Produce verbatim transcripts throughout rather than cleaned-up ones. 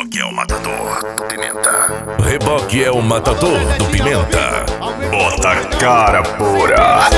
Reboque é o matador do Pimenta. Reboque é o matador do Pimenta. Bota a cara pura.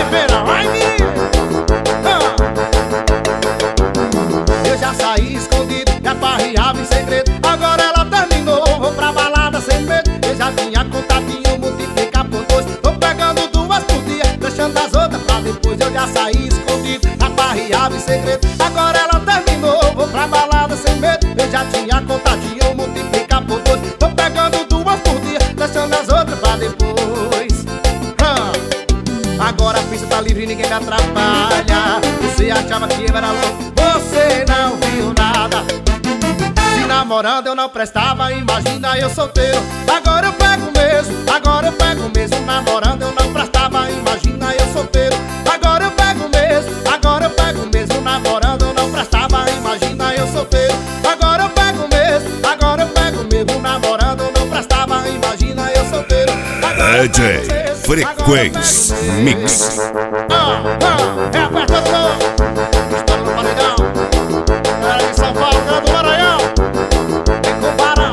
Eu já saí escondido, já farreava em segredo. Agora ela terminou, vou pra balada sem medo. Eu já tinha contatinho, multiplicar por dois. Tô pegando duas por dia, deixando as outras pra depois. Eu já saí escondido, já farreava em segredo. Agora ela terminou, vou pra balada sem medo. Eu já tinha contatinho, multiplicar por dois. Tô pegando duas por dia, deixando as outras pra depois. Hum. Agora a pista tá livre, ninguém me atrapalha. Você achava que eu era louco, você não viu nada. Se namorando eu não prestava, imagina eu solteiro. Agora eu pego mesmo, agora eu pego mesmo. Namorando eu não prestava, imagina eu solteiro. Agora eu pego mesmo, agora eu pego mesmo. Namorando eu não prestava, imagina eu solteiro. Agora eu pego mesmo, agora eu pego mesmo. Namorando eu não prestava, imagina eu solteiro. D J Frequência Mix. Ah, ah, é aperta do novo. Estoura no paredão. Galera de São Paulo, galera do Maranhão. Vem com o Barão.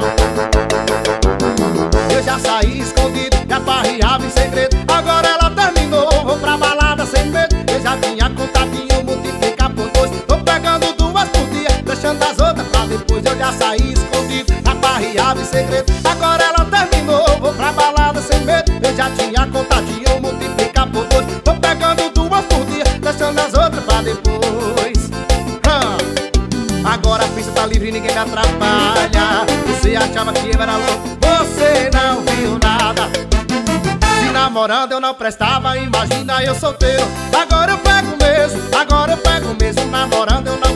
Eu já saí escondido, já farreava em segredo. Agora ela terminou, vou pra balada sem medo. Eu já tinha contatinho, multiplicar por dois. Tô pegando duas por dia, deixando as outras pra depois. Eu já saí escondido, já farreava em segredo. Agora ela terminou, vou pra balada sem medo. Eu já tinha contatinho, multiplicar por dois. Tô pegando duas por dia, deixando as outras pra depois. Hum. Agora a pista tá livre, ninguém me atrapalha. Você achava que eu era louco, você não viu nada. Se namorando eu não prestava, imagina eu solteiro. Agora eu pego mesmo, agora eu pego mesmo. Namorando eu não